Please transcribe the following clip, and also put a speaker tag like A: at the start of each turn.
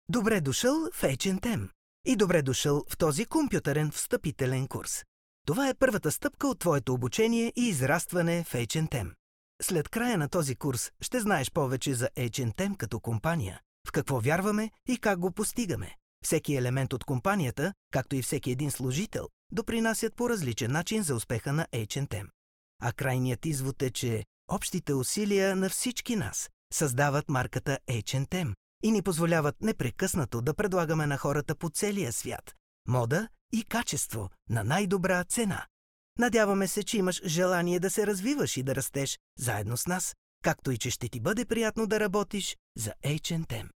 A: Добре дошъл в H&M и добре дошъл в този компютърен встъпителен курс. Това е първата стъпка от твоето обучение и израстване в H&M. След края на този курс ще знаеш повече за H&M като компания, в какво вярваме и как го постигаме. Всеки елемент от компанията, както и всеки един служител, допринасят по различен начин за успеха на H&M. А крайният извод е, че общите усилия на всички нас създават марката H&M и ни позволяват непрекъснато да предлагаме на хората по целия свят мода и качество на най-добра цена. Надяваме се, че имаш желание да се развиваш и да растеш заедно с нас, както и че ще ти бъде приятно да работиш за H&M.